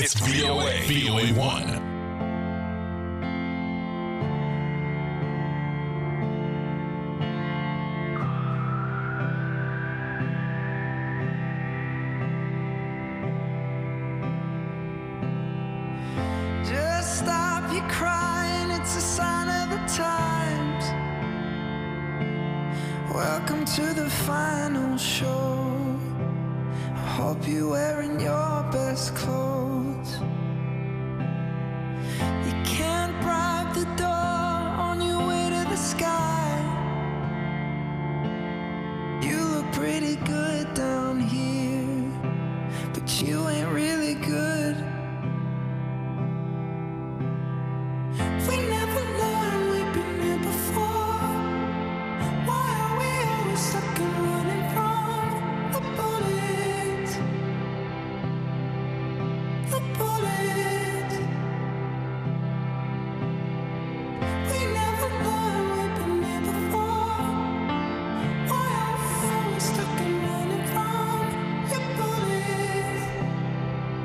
It's VOA1. Just stop your crying, it's a sign of the times. Welcome to the final show. I hope you're wearing your best clothes. You can't bribe the door on your way to the sky. You look pretty good down here, but you ain't really good. We never learned we've been here before. Why are we always stuck and running from the bullets? The bullets. We never learned we've been here before. Why are we always stuck and running from your bullets?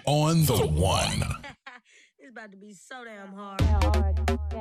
on the one. It's about to be so damn hard.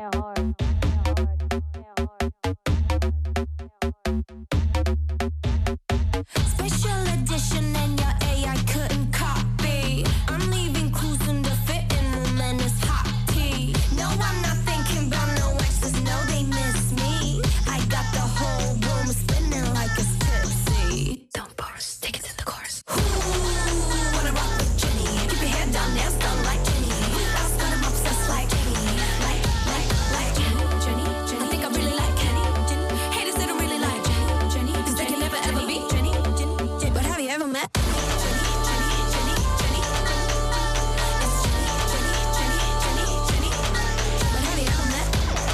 Special edition and your AI couldn't copy. I'm leaving clues in the fitting room and it's hot tea. No, I'm not thinking about no exes, no, they miss me. I got the whole room spinning like it's tipsy. Don't pause, take it to the chorus. Ooh, wanna rock with Jenny. Keep your head down, nails done like Jenny. I've got him obsessed like Jenny. Like Jenny. I think I really like Jenny. Haters that don't really like Jenny. Cause they can never ever be Jenny. But have you ever met Jenny? It's Jenny. But have you ever met?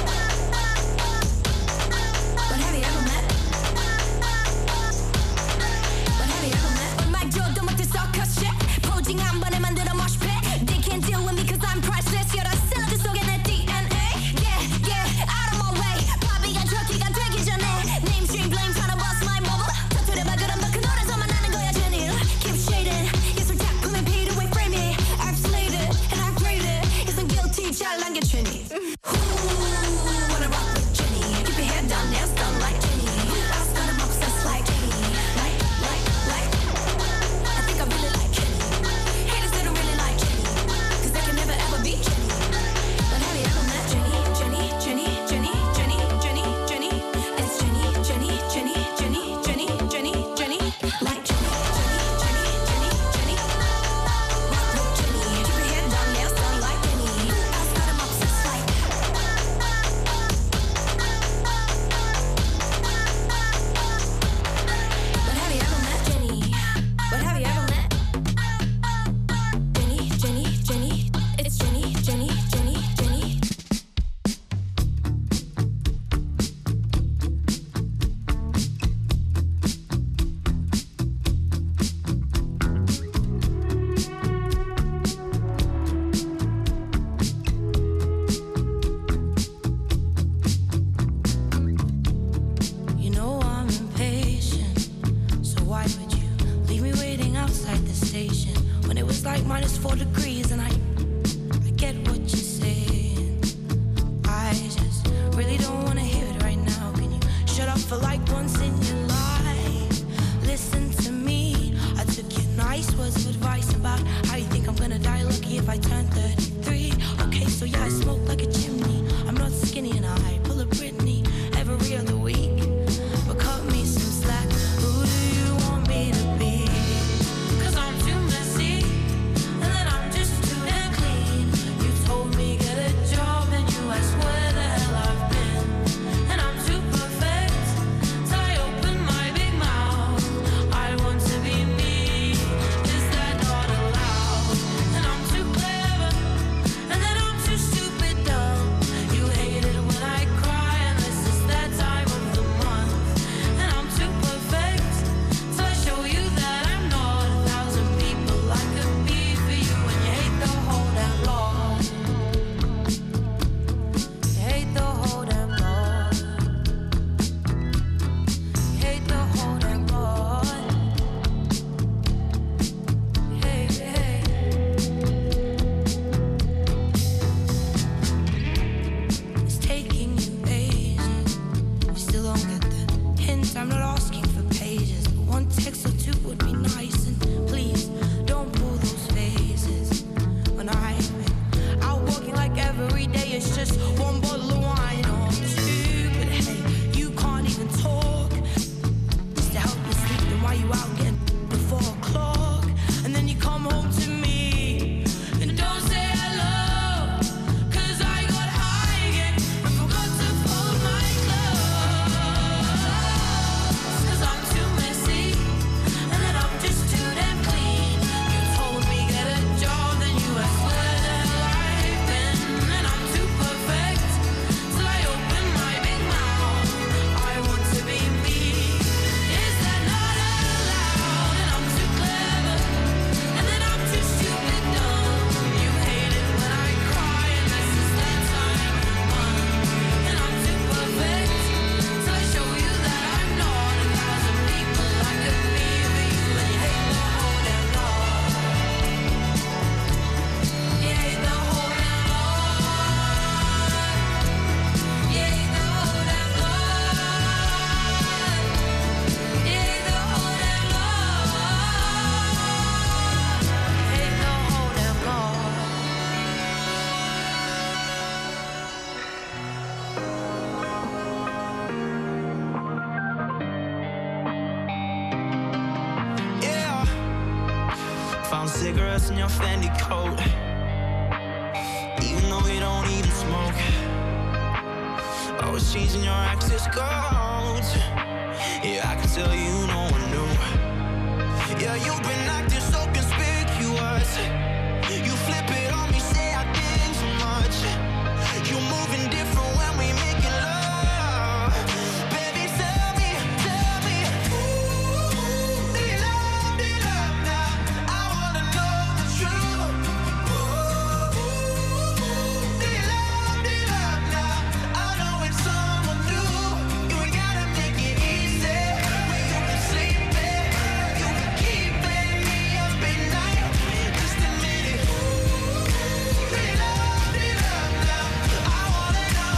음악 줘도 못해 circus shit. 포징 한 번에 만들어 mosh pit. They can't deal with me cause I'm priceless. You're the cylinder 속에 내 DNA. Yeah, out of my way. 바비가 저기가 되기 전에 Namestream blame tryna bust my mobile. 터뜨려봐 그럼 너 그 노래서만 나는 거야 Jenny. Keep shading. 예술 작품에 beat away frame it. I've slayed it and I've graded. Isn't guilty 잘 남겨 Jenny. Wanna rock with Jenny. Keep your head down, nails done like Jenny. I've got him obsessed like Jenny. Like. I think I really like Jenny. Haters they don't really like Jenny. Cause they can never ever be Jenny. But have you ever met Jenny? It's Jenny. It's Jenny. Like Jenny. Rock with Jenny. Keep your head down, nails done like Jenny. I've got him obsessed like. But have you ever met Jenny? But have you ever met Jenny? It's Jenny. You know I'm impatient, so why would you leave me waiting outside the station when it was like -4 degrees and I get what you're saying. I just really don't wanna hear it right now. Can you shut up for like once in your life? Listen to me. I took your nice words of advice about how you think I'm gonna die lucky if I turn 33. Okay, so yeah, I smoke like a chimney. I'm not skinny and I pull a Britney every other week. But cut me some slack. Who do you want me to be? Cause I'm too messy, and then I'm just too damn clean. You told me get a job, and you asked where the hell I've been. And I'm too perfect, so I open my big mouth. I want to be me, is that not allowed? And I'm too clever, and then I'm too stupid dumb. You hate it when I cry, and this is that time of the month. And I'm too perfect, so I show you that I'm not 1,000 people I could be for you. And you hate the whole damn lot. You hate the whole damn lot. You hate the whole damn lot. Hey. It's taking you ages. You still don't get the hint. I'm not asking for pages, but one text or two would be nice. And please don't pull those faces when I'm out walking like every day. It's just one bottle of wine or two. But hey, you can't even talk. Just to help you sleep, then why you out getting before 4 o'clock? And then you come home to me and don't say hello. Cause I got high again and forgot to fold my clothes. Cause I'm too messy, and then I'm just too damn clean. You told me get a job, then you asked where the hell I've been. And I'm too perfect, cigarettes in your Fendi coat, even though you don't even smoke. Always changing your access codes. Yeah, I can tell you no one knew. Yeah, you've been acting so conspicuous. You flip it on me, say I think too much. You're moving different when we making love. Baby, tell me, ooh, do you love now? I wanna know the truth. Ooh, do you love now? I know it's someone new. You ain't gotta make it easy. When you been sleeping, you been keeping me up at night. Just admit it. Do you love now? I wanna know.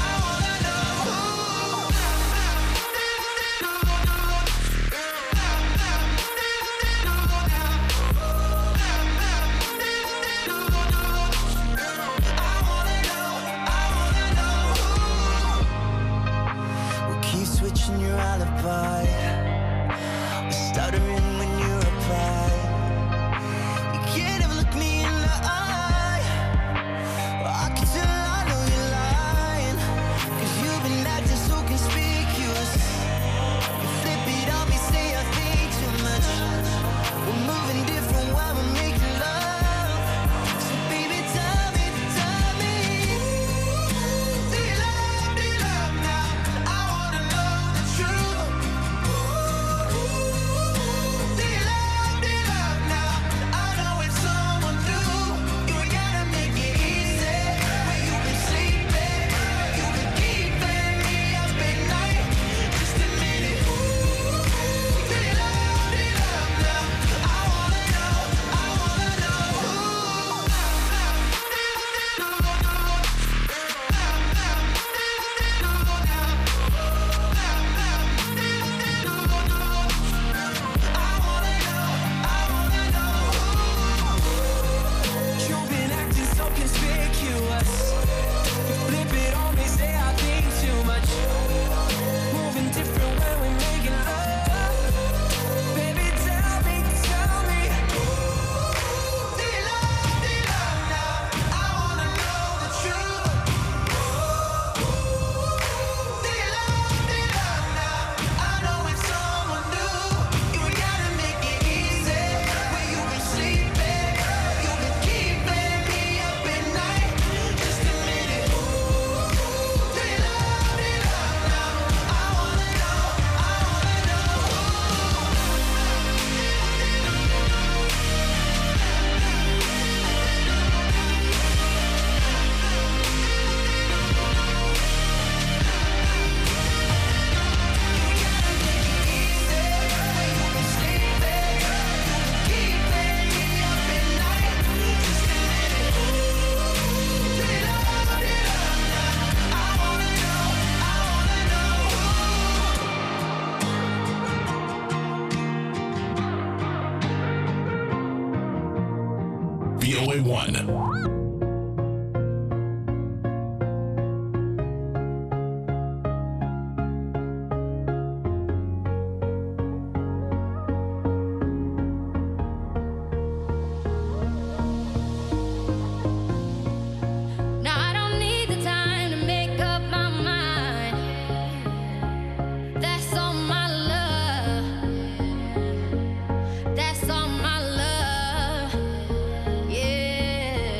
We'll keep switching your alibi. We're stuttering when you reply. You can't ever look me in the eye. I can tell I know you're lying, 'cause you've been acting so conspicuous. You flip it on me, say I think too much. We're moving different while we're making love. So baby, tell me, do you love now? I wanna know the truth. Do you love now? I know it's someone new. You ain't gotta make it easy. When you've been sleeping, you've been keeping me up at night. Just admit it. Do you love now? I wanna know. You've been acting so conspicuous. You flip it on me, say I think too much. Moving different when we're making love. Baby, tell me. Do you love now? I wanna know the truth. Do you love now? I know it's someone new. You ain't gotta make it easy. When you've been sleeping, you've been keeping me up at night. Just admit it. Do you love now? I wanna know. VOA1. Now I don't need the time to make up my mind. That's all my love. That's all my love. Yeah.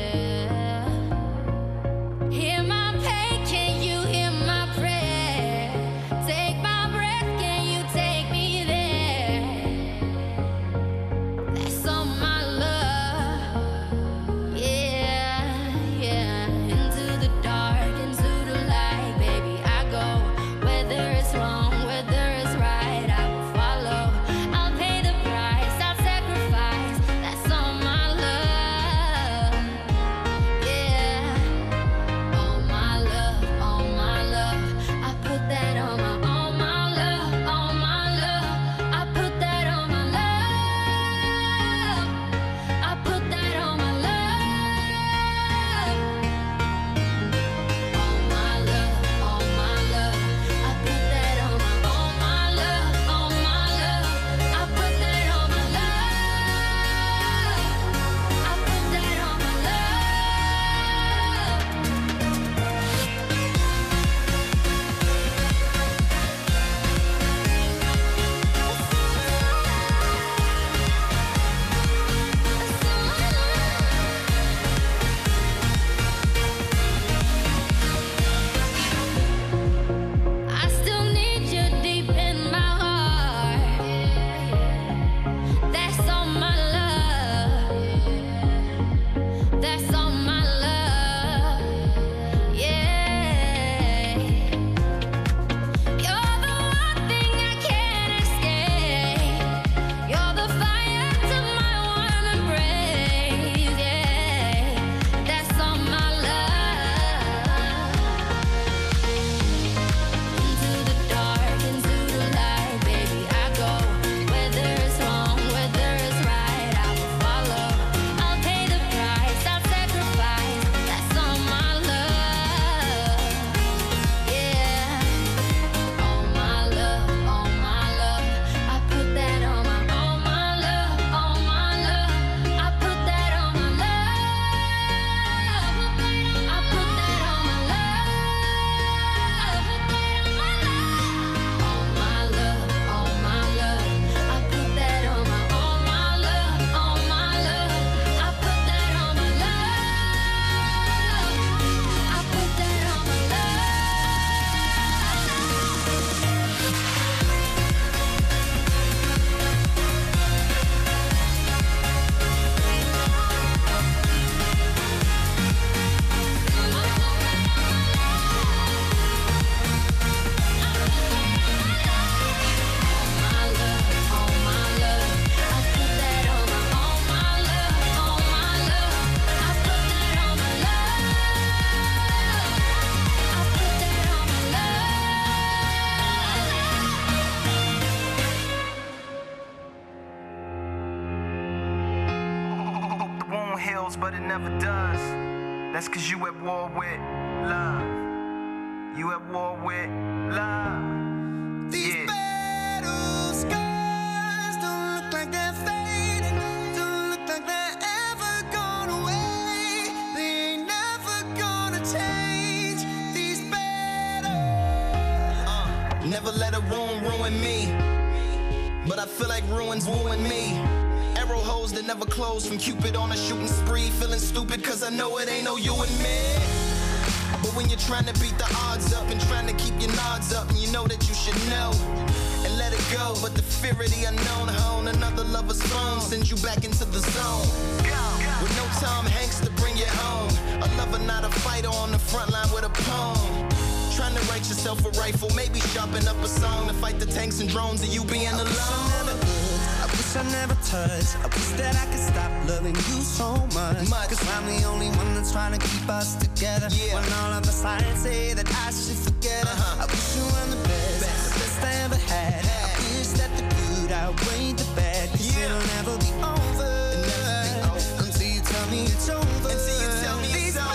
That's cause you at war with love. You at war with love. These battle scars don't look like they're fading. Don't look like they're ever gone away. They ain't never gonna change. These battles. Never let a ruin me. But I feel like ruins wooing me. Arrow holes that never close from Cupid on a shooting spree. Feeling stupid cause I know it ain't no you and me. But when you're trying to beat the odds up and trying to keep your nods up, and you know that you should know and let it go. But the fear of the unknown hone another lover's phone sends you back into the zone. With no Tom Hanks to bring you home. A lover, not a fighter on the front line with a poem. Trying to write yourself a rifle, maybe sharpen up a song to fight the tanks and drones of you being alone. I wish I never touched. I wish that I could stop loving you so much. Cause I'm the only one that's trying to keep us together. When all of the signs say that I should forget it. I wish you were the best I ever had. I wish that the good outweighed the bad. Cause it'll never be over until you tell me it's over. Until you tell me it's over.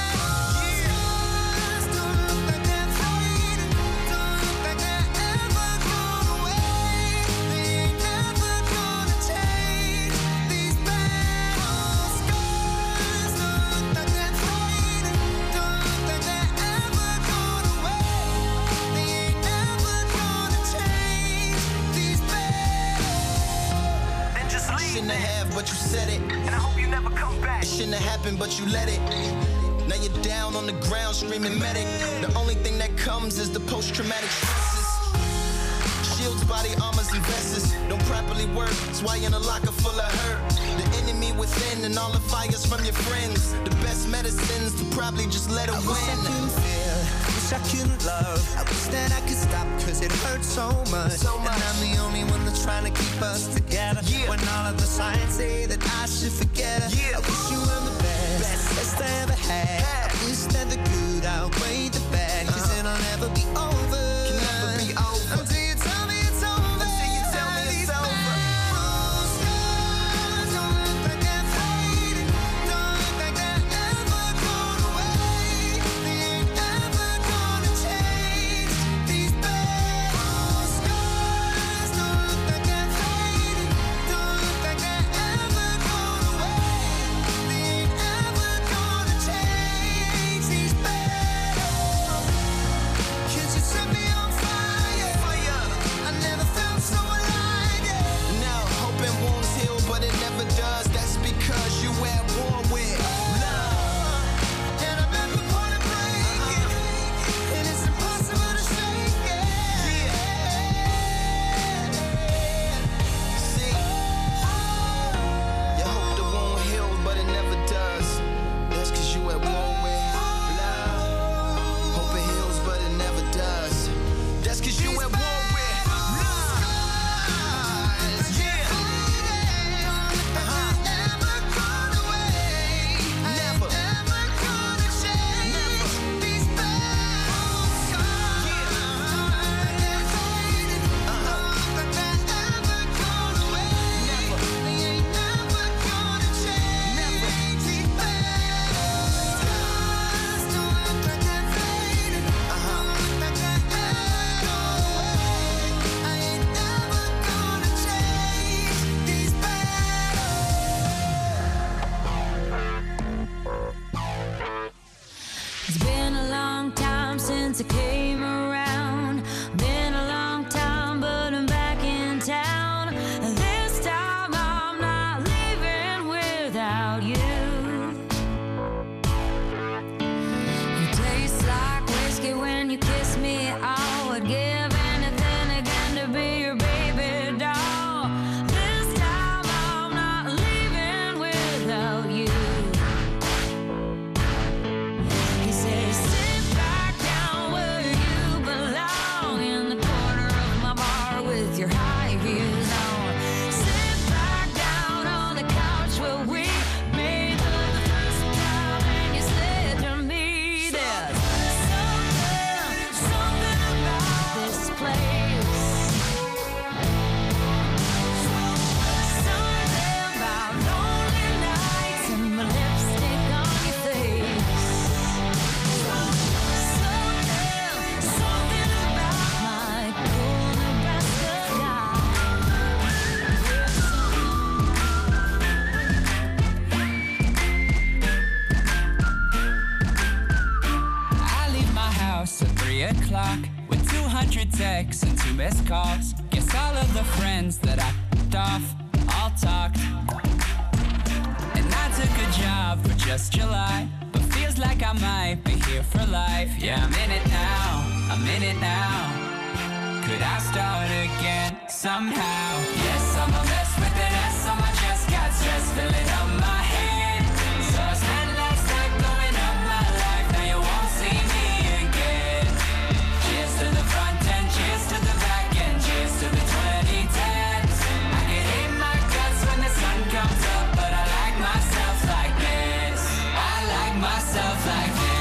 But you said it, and I hope you never come back. It shouldn't have happened, but you let it. Now you're down on the ground screaming medic. The only thing that comes is the post-traumatic stresses. Shields, body armors, and vests don't properly work. That's why you're in a locker full of hurt. The enemy within and all the fires from your friends. The best medicines to probably just let it win. I couldn't feel, wish I couldn't love. I wish that I could stop cause it hurts so much. And I'm the only one that's trying to keep us together. When all of the signs say that I should forget it. I wish you were the best I ever had. I wish that the good outweighed the bad. Cause it'll never be over. Can never be over. Until you tell me it's over. Until you tell me it's over. since I came around. Been a long time, but I'm back in town. This time I'm not leaving without you. You taste like whiskey when you kiss me. I would give anything again to be your baby doll. This time I'm not leaving without you. He says, sit back down where you belong, in the corner of my bar with your high heels on. Sit back down on the couch where we made love the first time, and you said to me, there's something about 3 o'clock with 200 texts and 2 missed calls. Guess all of the friends that I f***ed off all talked. And I took a job for just July, but feels like I might be here for life. Yeah, I'm in it now, I'm in it now. Could I start again somehow? Yes, I'm a mess with an S on my chest. Got stress filling up my head. So I spent last night blowing up my life. Now you won't see me again. Cheers to the front end, cheers to the back end, cheers to the 2010s. I can hate my guts when the sun comes up, but I like myself like this. I like myself like this.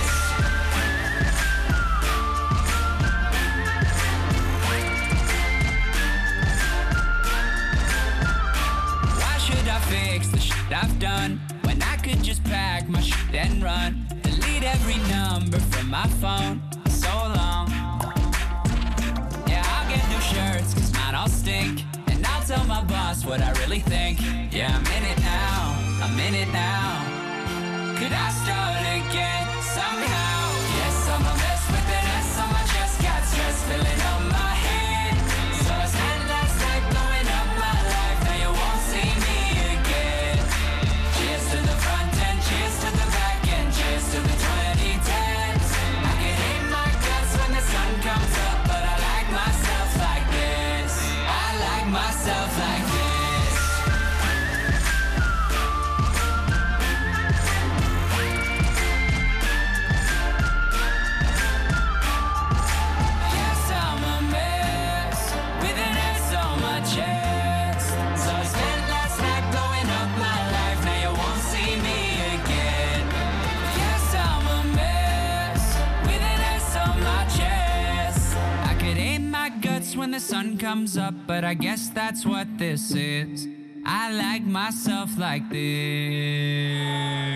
Fix the shit I've done when I could just pack my shit and run. Delete every number from my phone. So long. Yeah, I'll get new shirts cause mine all stink, and I'll tell my boss what I really think. Yeah, I'm in it now, I'm in it now. Could I start again somehow? Yes, I'm a mess with an S on my chest. Got stress filling up my head. So I spent last night blowing up my life. Now you won't see me. Cheers to the front end, cheers to the back end, cheers to the 2010s. I can hate my guts when the sun comes up, but I like myself like this. I like myself like this. Yes, I'm a mess with an S on my chest. So I spent last night blowing up my life. Now you won't see me again. Yes, I'm a mess with an S on my chest. I could hate my guts when the sun comes up, but I guess that's what this is. I like myself like this.